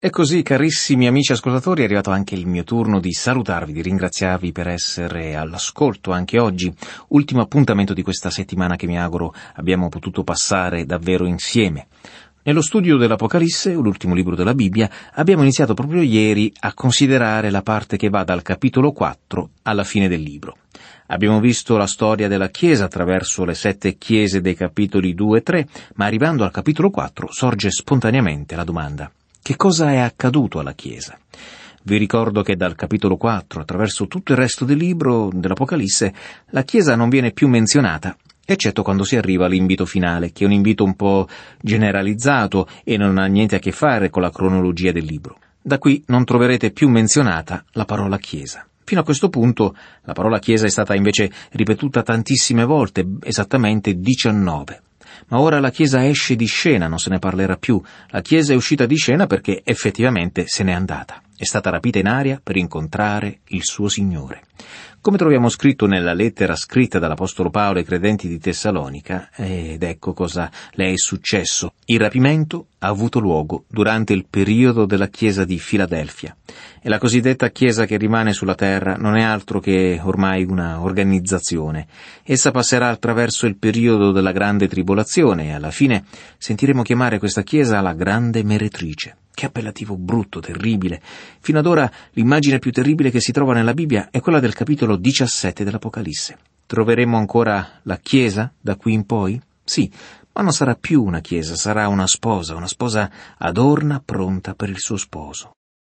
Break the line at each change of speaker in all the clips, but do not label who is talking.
E così, carissimi amici ascoltatori, è arrivato anche il mio turno di salutarvi, di ringraziarvi per essere all'ascolto anche oggi. Ultimo appuntamento di questa settimana che mi auguro abbiamo potuto passare davvero insieme. Nello studio dell'Apocalisse, l'ultimo libro della Bibbia, abbiamo iniziato proprio ieri a considerare la parte che va dal capitolo 4 alla fine del libro. Abbiamo visto la storia della Chiesa attraverso le 7 chiese dei capitoli 2 e 3, ma arrivando al capitolo 4 sorge spontaneamente la domanda: che cosa è accaduto alla Chiesa? Vi ricordo che dal capitolo 4, attraverso tutto il resto del libro dell'Apocalisse, la Chiesa non viene più menzionata, eccetto quando si arriva all'invito finale, che è un invito un po' generalizzato e non ha niente a che fare con la cronologia del libro. Da qui non troverete più menzionata la parola Chiesa. Fino a questo punto la parola Chiesa è stata invece ripetuta tantissime volte, esattamente 19. Ma ora la Chiesa esce di scena, non se ne parlerà più. La Chiesa è uscita di scena perché effettivamente se n'è andata. È stata rapita in aria per incontrare il suo Signore. Come troviamo scritto nella lettera scritta dall'Apostolo Paolo ai credenti di Tessalonica, ed ecco cosa le è successo. Il rapimento ha avuto luogo durante il periodo della Chiesa di Filadelfia. E la cosiddetta Chiesa che rimane sulla terra non è altro che ormai una organizzazione. Essa passerà attraverso il periodo della grande tribolazione e alla fine sentiremo chiamare questa Chiesa la grande meretrice. Che appellativo brutto, terribile. Fino ad ora l'immagine più terribile che si trova nella Bibbia è quella del capitolo 17 dell'Apocalisse. Troveremo ancora la Chiesa da qui in poi? Sì, ma non sarà più una Chiesa, sarà una sposa adorna, pronta per il suo sposo.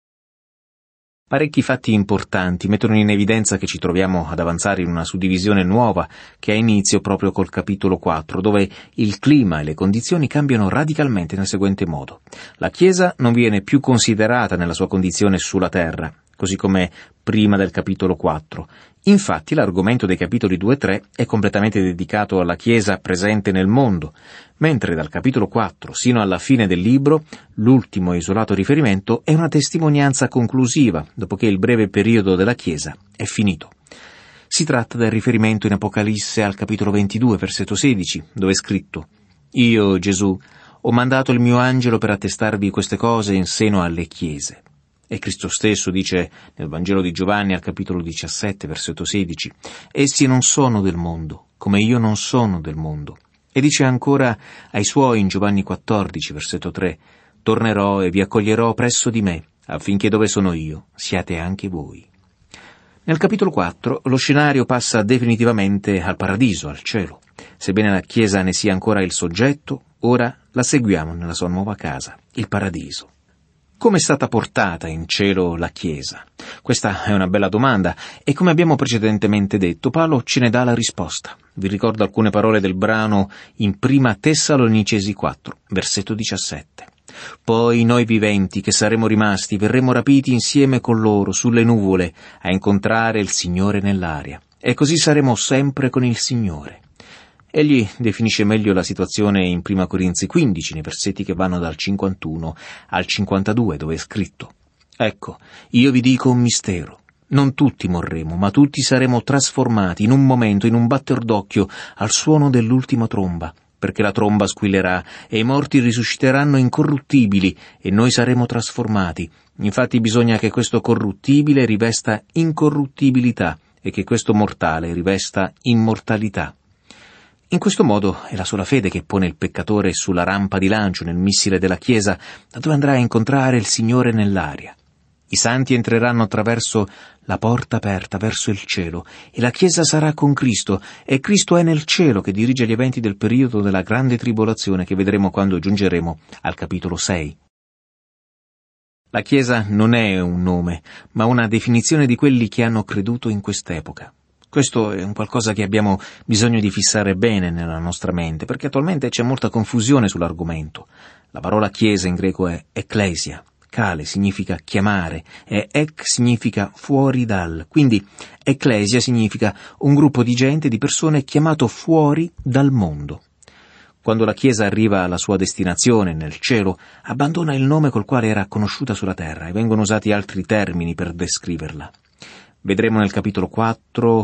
Parecchi fatti importanti mettono in evidenza che ci troviamo ad avanzare in una suddivisione nuova che ha inizio proprio col capitolo 4, dove il clima e le condizioni cambiano radicalmente nel seguente modo. La Chiesa non viene più considerata nella sua condizione sulla terra, così come prima del capitolo 4. Infatti l'argomento dei capitoli 2 e 3 è completamente dedicato alla Chiesa presente nel mondo, mentre dal capitolo 4 sino alla fine del libro, l'ultimo isolato riferimento è una testimonianza conclusiva, dopo che il breve periodo della Chiesa è finito. Si tratta del riferimento in Apocalisse al capitolo 22, versetto 16, dove è scritto: «Io, Gesù, ho mandato il mio angelo per attestarvi queste cose in seno alle chiese». E Cristo stesso dice nel Vangelo di Giovanni al capitolo 17, versetto 16, «Essi non sono del mondo, come io non sono del mondo». E dice ancora ai suoi in Giovanni 14, versetto 3, «Tornerò e vi accoglierò presso di me, affinché dove sono io siate anche voi». Nel capitolo 4 lo scenario passa definitivamente al paradiso, al cielo. Sebbene la Chiesa ne sia ancora il soggetto, ora la seguiamo nella sua nuova casa, il paradiso. Come è stata portata in cielo la Chiesa? Questa è una bella domanda e, come abbiamo precedentemente detto, Paolo ce ne dà la risposta. Vi ricordo alcune parole del brano in Prima Tessalonicesi 4, versetto 17. «Poi noi viventi che saremo rimasti verremo rapiti insieme con loro sulle nuvole a incontrare il Signore nell'aria, e così saremo sempre con il Signore». Egli definisce meglio la situazione in Prima Corinzi 15, nei versetti che vanno dal 51 al 52, dove è scritto: «Ecco, io vi dico un mistero. Non tutti morremo, ma tutti saremo trasformati in un momento, in un batter d'occhio, al suono dell'ultima tromba, perché la tromba squillerà e i morti risusciteranno incorruttibili e noi saremo trasformati. Infatti bisogna che questo corruttibile rivesta incorruttibilità e che questo mortale rivesta immortalità». In questo modo è la sola fede che pone il peccatore sulla rampa di lancio nel missile della Chiesa, da dove andrà a incontrare il Signore nell'aria. I santi entreranno attraverso la porta aperta verso il cielo e la Chiesa sarà con Cristo, e Cristo è nel cielo che dirige gli eventi del periodo della grande tribolazione che vedremo quando giungeremo al capitolo 6. La Chiesa non è un nome, ma una definizione di quelli che hanno creduto in quest'epoca. Questo è un qualcosa che abbiamo bisogno di fissare bene nella nostra mente, perché attualmente c'è molta confusione sull'argomento. La parola Chiesa in greco è ekklesia, kale significa chiamare e ek significa fuori dal. Quindi ekklesia significa un gruppo di gente, di persone chiamato fuori dal mondo. Quando la Chiesa arriva alla sua destinazione, nel cielo, abbandona il nome col quale era conosciuta sulla terra e vengono usati altri termini per descriverla. Vedremo nel capitolo 4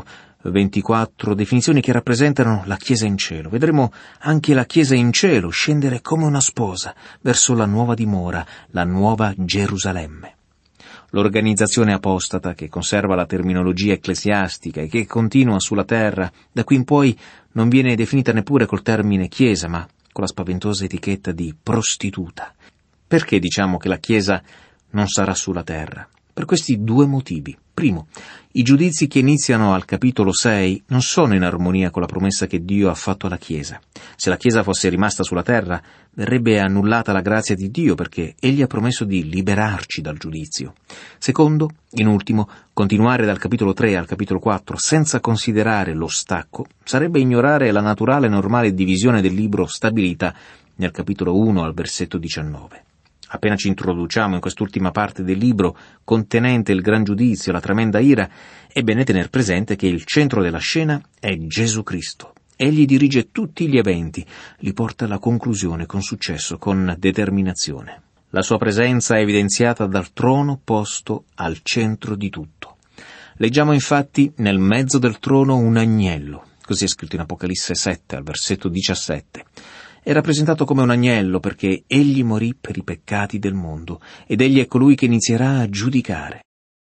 24 definizioni che rappresentano la Chiesa in cielo. Vedremo anche la Chiesa in cielo scendere come una sposa verso la nuova dimora, la nuova Gerusalemme. L'organizzazione apostata, che conserva la terminologia ecclesiastica e che continua sulla terra, da qui in poi non viene definita neppure col termine Chiesa, ma con la spaventosa etichetta di prostituta. Perché diciamo che la Chiesa non sarà sulla terra? Per questi due motivi. Primo, i giudizi che iniziano al capitolo 6 non sono in armonia con la promessa che Dio ha fatto alla Chiesa. Se la Chiesa fosse rimasta sulla terra, verrebbe annullata la grazia di Dio perché Egli ha promesso di liberarci dal giudizio. Secondo, in ultimo, continuare dal capitolo 3 al capitolo 4 senza considerare lo stacco sarebbe ignorare la naturale e normale divisione del libro stabilita nel capitolo 1 al versetto 19. Appena ci introduciamo in quest'ultima parte del libro, contenente il gran giudizio e la tremenda ira, è bene tener presente che il centro della scena è Gesù Cristo. Egli dirige tutti gli eventi, li porta alla conclusione con successo, con determinazione. La sua presenza è evidenziata dal trono posto al centro di tutto. Leggiamo infatti nel mezzo del trono un agnello, così è scritto in Apocalisse 7 al versetto 17. È rappresentato come un agnello perché egli morì per i peccati del mondo ed egli è colui che inizierà a giudicare.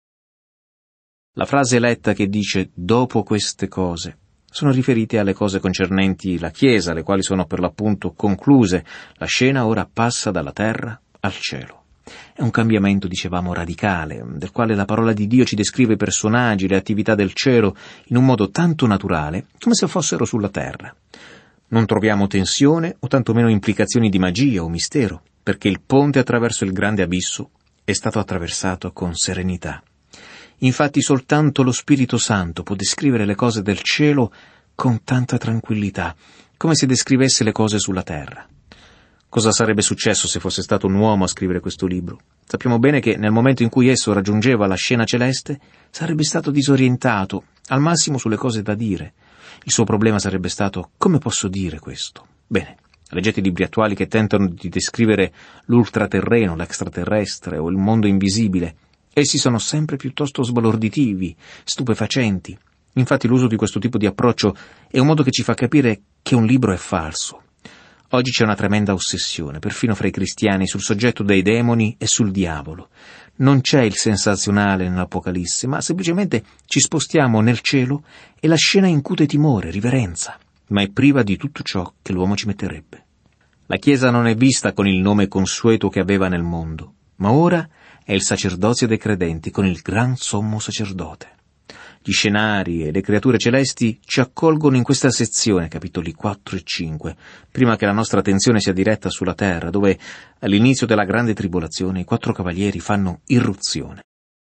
La frase letta che dice «dopo queste cose» sono riferite alle cose concernenti la Chiesa, le quali sono per l'appunto concluse. La scena ora passa dalla terra al cielo. È un cambiamento, dicevamo, radicale, del quale la parola di Dio ci descrive i personaggi, le attività del cielo in un modo tanto naturale come se fossero sulla terra. Non troviamo tensione o tantomeno implicazioni di magia o mistero, perché il ponte attraverso il grande abisso è stato attraversato con serenità. Infatti soltanto lo Spirito Santo può descrivere le cose del cielo con tanta tranquillità, come se descrivesse le cose sulla terra. Cosa sarebbe successo se fosse stato un uomo a scrivere questo libro? Sappiamo bene che nel momento in cui esso raggiungeva la scena celeste sarebbe stato disorientato, al massimo sulle cose da dire. Il suo problema sarebbe stato: come posso dire questo? Bene, leggete i libri attuali che tentano di descrivere l'ultraterreno, l'extraterrestre o il mondo invisibile. Essi sono sempre piuttosto sbalorditivi, stupefacenti. Infatti l'uso di questo tipo di approccio è un modo che ci fa capire che un libro è falso. Oggi c'è una tremenda ossessione, perfino fra i cristiani, sul soggetto dei demoni e sul diavolo. Non c'è il sensazionale nell'Apocalisse, ma semplicemente ci spostiamo nel cielo e la scena incute timore, riverenza, ma è priva di tutto ciò che l'uomo ci metterebbe. La Chiesa non è vista con il nome consueto che aveva nel mondo, ma ora è il sacerdozio dei credenti con il gran sommo sacerdote. Gli scenari e le creature celesti ci accolgono in questa sezione, capitoli 4 e 5, prima che la nostra attenzione sia diretta sulla terra, dove all'inizio della grande tribolazione i 4 cavalieri fanno irruzione.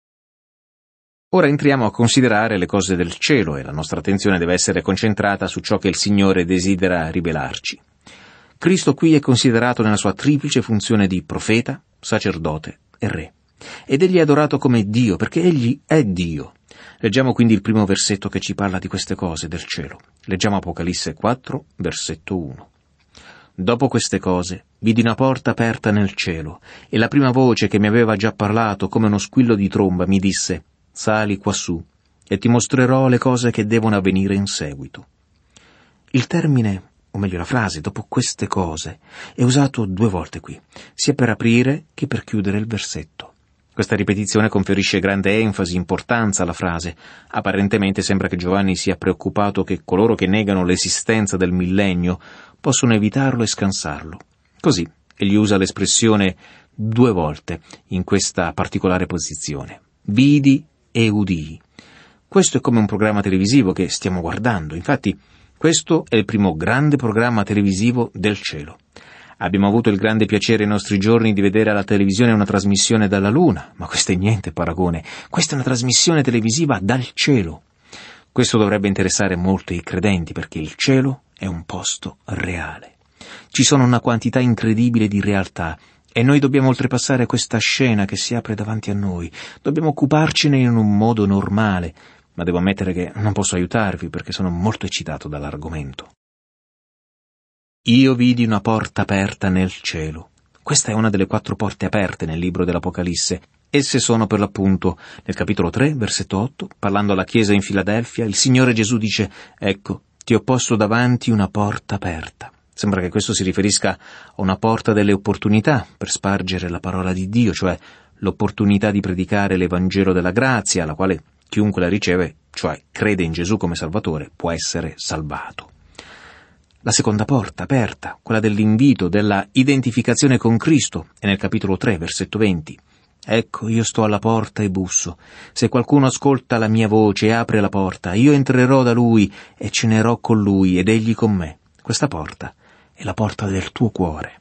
Ora entriamo a considerare le cose del cielo e la nostra attenzione deve essere concentrata su ciò che il Signore desidera rivelarci. Cristo qui è considerato nella sua triplice funzione di profeta, sacerdote e re. Ed egli è adorato come Dio, perché egli è Dio. Leggiamo quindi il primo versetto che ci parla di queste cose del cielo. Leggiamo Apocalisse 4, versetto 1. Dopo queste cose vidi una porta aperta nel cielo, e la prima voce che mi aveva già parlato come uno squillo di tromba mi disse: «Sali quassù, e ti mostrerò le cose che devono avvenire in seguito». Il termine, o meglio la frase, dopo queste cose, è usato 2 volte qui, sia per aprire che per chiudere il versetto. Questa ripetizione conferisce grande enfasi, importanza alla frase. Apparentemente sembra che Giovanni sia preoccupato che coloro che negano l'esistenza del millennio possono evitarlo e scansarlo. Così egli usa l'espressione 2 volte in questa particolare posizione. Vidi e udii. Questo è come un programma televisivo che stiamo guardando. Infatti, questo è il primo grande programma televisivo del cielo. Abbiamo avuto il grande piacere ai nostri giorni di vedere alla televisione una trasmissione dalla Luna, ma questa è niente paragone. Questa è una trasmissione televisiva dal cielo. Questo dovrebbe interessare molto i credenti, perché il cielo è un posto reale. Ci sono una quantità incredibile di realtà, e noi dobbiamo oltrepassare questa scena che si apre davanti a noi. Dobbiamo occuparcene in un modo normale, ma devo ammettere che non posso aiutarvi perché sono molto eccitato dall'argomento. Io vidi una porta aperta nel cielo. Questa è una delle 4 porte aperte nel libro dell'Apocalisse. Esse sono per l'appunto nel capitolo 3, versetto 8, parlando alla chiesa in Filadelfia, il Signore Gesù dice: «Ecco, ti ho posto davanti una porta aperta». Sembra che questo si riferisca a una porta delle opportunità per spargere la parola di Dio, cioè l'opportunità di predicare l'Evangelo della grazia, alla quale chiunque la riceve, cioè crede in Gesù come Salvatore, può essere salvato. La seconda porta aperta, quella dell'invito, della identificazione con Cristo, è nel capitolo 3, versetto 20. «Ecco, io sto alla porta e busso. Se qualcuno ascolta la mia voce e apre la porta, io entrerò da lui e cenerò con lui ed egli con me». Questa porta è la porta del tuo cuore.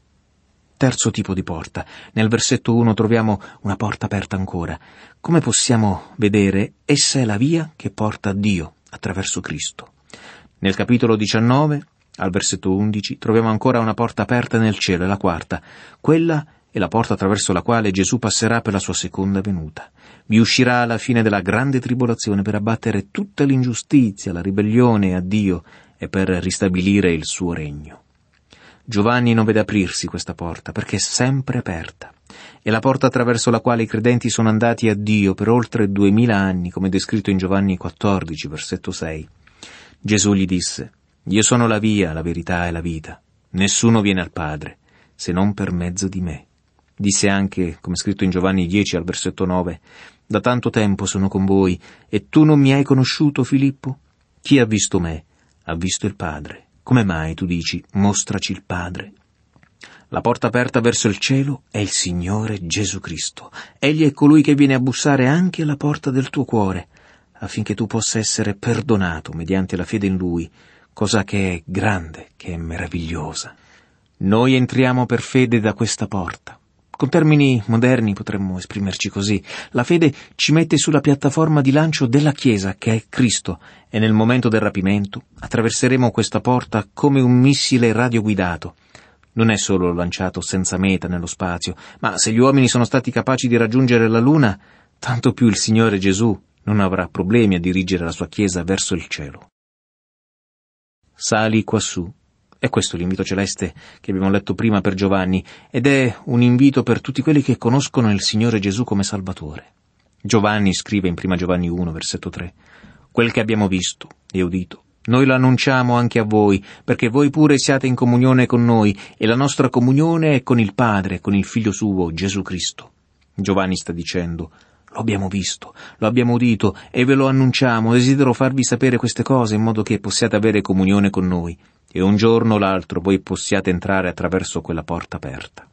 Terzo tipo di porta. Nel versetto 1 troviamo una porta aperta ancora. Come possiamo vedere, essa è la via che porta a Dio attraverso Cristo. Nel capitolo 19, al versetto 11, troviamo ancora una porta aperta nel cielo, è la quarta. Quella è la porta attraverso la quale Gesù passerà per la sua seconda venuta. Vi uscirà alla fine della grande tribolazione per abbattere tutta l'ingiustizia, la ribellione a Dio e per ristabilire il suo regno. Giovanni non vede aprirsi questa porta perché è sempre aperta. È la porta attraverso la quale i credenti sono andati a Dio per oltre 2000 anni, come descritto in Giovanni 14, versetto 6. Gesù gli disse: «Io sono la via, la verità e la vita. Nessuno viene al Padre se non per mezzo di me». Disse anche, come scritto in Giovanni 10 al versetto 9, «Da tanto tempo sono con voi e tu non mi hai conosciuto, Filippo? Chi ha visto me ha visto il Padre. Come mai tu dici: mostraci il Padre?» La porta aperta verso il cielo è il Signore Gesù Cristo. Egli è colui che viene a bussare anche alla porta del tuo cuore, affinché tu possa essere perdonato mediante la fede in Lui, cosa che è grande, che è meravigliosa. Noi entriamo per fede da questa porta. Con termini moderni potremmo esprimerci così: la fede ci mette sulla piattaforma di lancio della Chiesa, che è Cristo, e nel momento del rapimento attraverseremo questa porta come un missile radioguidato. Non è solo lanciato senza meta nello spazio, ma se gli uomini sono stati capaci di raggiungere la Luna, tanto più il Signore Gesù non avrà problemi a dirigere la sua Chiesa verso il cielo. Sali quassù. È questo l'invito celeste che abbiamo letto prima per Giovanni, ed è un invito per tutti quelli che conoscono il Signore Gesù come Salvatore. Giovanni scrive in 1 Giovanni 1, versetto 3, «Quel che abbiamo visto e udito, noi lo annunciamo anche a voi, perché voi pure siate in comunione con noi, e la nostra comunione è con il Padre, con il Figlio suo, Gesù Cristo». Giovanni sta dicendo: «Lo abbiamo visto, lo abbiamo udito e ve lo annunciamo. Desidero farvi sapere queste cose in modo che possiate avere comunione con noi e un giorno o l'altro voi possiate entrare attraverso quella porta aperta».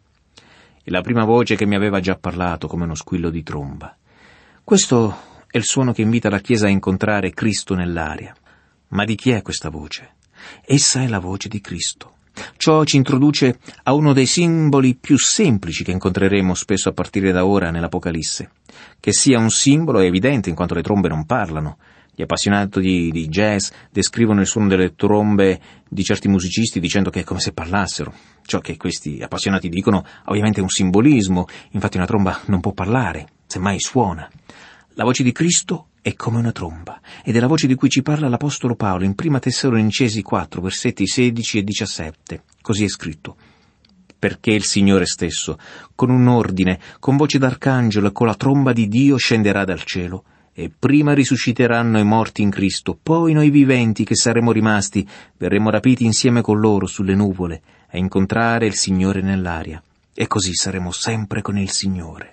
E la prima voce che mi aveva già parlato come uno squillo di tromba. Questo è il suono che invita la Chiesa a incontrare Cristo nell'aria. Ma di chi è questa voce? Essa è la voce di Cristo. Ciò ci introduce a uno dei simboli più semplici che incontreremo spesso a partire da ora nell'Apocalisse. Che sia un simbolo è evidente in quanto le trombe non parlano. Gli appassionati di jazz descrivono il suono delle trombe di certi musicisti dicendo che è come se parlassero. Ciò che questi appassionati dicono ovviamente è un simbolismo, infatti una tromba non può parlare, semmai suona. La voce di Cristo è come una tromba, ed è la voce di cui ci parla l'Apostolo Paolo in 1 Tessalonicesi 4, versetti 16 e 17. Così è scritto: «Perché il Signore stesso, con un ordine, con voce d'arcangelo e con la tromba di Dio scenderà dal cielo, e prima risusciteranno i morti in Cristo, poi noi viventi che saremo rimasti verremo rapiti insieme con loro sulle nuvole a incontrare il Signore nell'aria, e così saremo sempre con il Signore».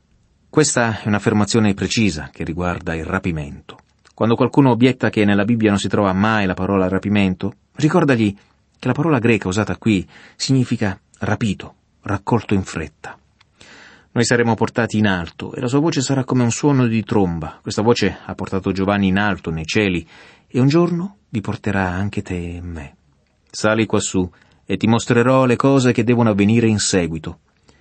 Questa è un'affermazione precisa che riguarda il rapimento. Quando qualcuno obietta che nella Bibbia non si trova mai la parola rapimento, ricordagli che la parola greca usata qui significa rapito, raccolto in fretta. Noi saremo portati in alto e la sua voce sarà come un suono di tromba. Questa voce ha portato Giovanni in alto nei cieli e un giorno vi porterà anche te e me. Sali quassù e ti mostrerò le cose che devono avvenire in seguito.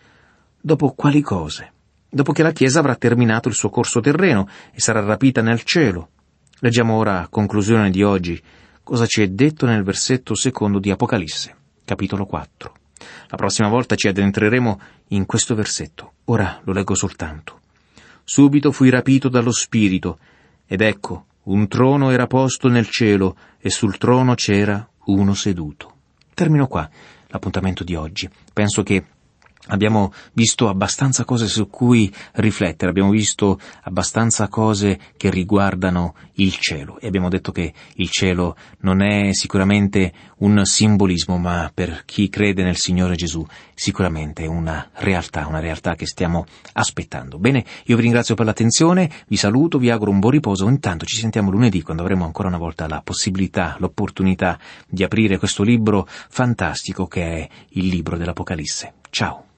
Dopo quali cose? Dopo che la Chiesa avrà terminato il suo corso terreno e sarà rapita nel cielo. Leggiamo ora, a conclusione di oggi, cosa ci è detto nel versetto 2 di Apocalisse, capitolo 4. La prossima volta ci addentreremo in questo versetto. Ora lo leggo soltanto. «Subito fui rapito dallo Spirito, ed ecco, un trono era posto nel cielo, e sul trono c'era uno seduto». Termino qua l'appuntamento di oggi. Penso che Abbiamo visto abbastanza cose su cui riflettere, abbiamo visto abbastanza cose che riguardano il cielo e abbiamo detto che il cielo non è sicuramente un simbolismo, ma per chi crede nel Signore Gesù sicuramente è una realtà che stiamo aspettando. Bene, io vi ringrazio per l'attenzione, vi saluto, vi auguro un buon riposo, intanto ci sentiamo lunedì quando avremo ancora una volta la possibilità, l'opportunità di aprire questo libro fantastico che è il libro dell'Apocalisse. Ciao!